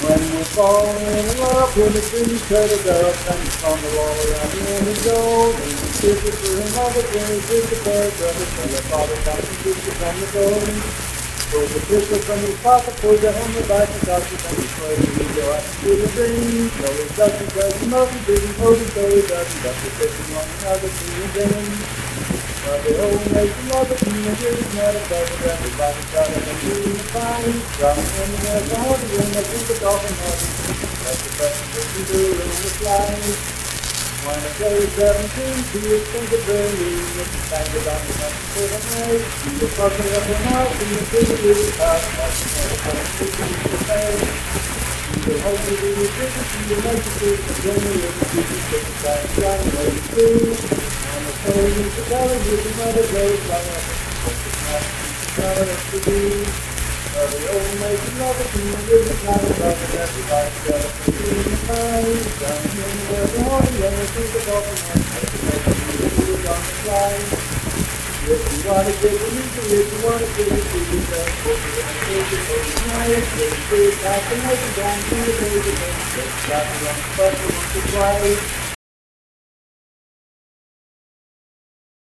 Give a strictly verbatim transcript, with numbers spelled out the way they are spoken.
When we're falling in love, when the trees cut it up, and the thunder all around when we go. And we kiss it for him, mother, when we kiss the bird, brother, tell the father, come and kiss it from the door. Pull the pistol from his pocket, pull the helmet back and touch it from his throat. We go out to the dream, no, it doesn't, because the mother didn't hold it, so it doesn't, that's the picture one another to the dream. But the old nation love it, and the good is not a better, everybody got it, and we in the fine. Drumming in the air, the heart, and I think the dolphin heart. That's the best thing we do when we're flying. When I go to seventeen, do you think of burning? If you find it on the mountain for the night, you will fuck it up and out, and you'll figure it out. That's the kind of fun you can say. You will hope you do your business, you will make it through, and then you will keep your ticket back down the way you do. On the phone, you can tell you can let it go, like a it's not enough to do. Well, the old making love it, and the good is not enough, and everybody's got it to do in the mind. Down in the world, the horn, when they think of all the money, that's the best thing to do is on the fly. If you want to get it easy, if you want to get it easy, just put it in the paper, put it in the ice, get it through, pass the knife down to the paper, then just stop it on the button once or twice.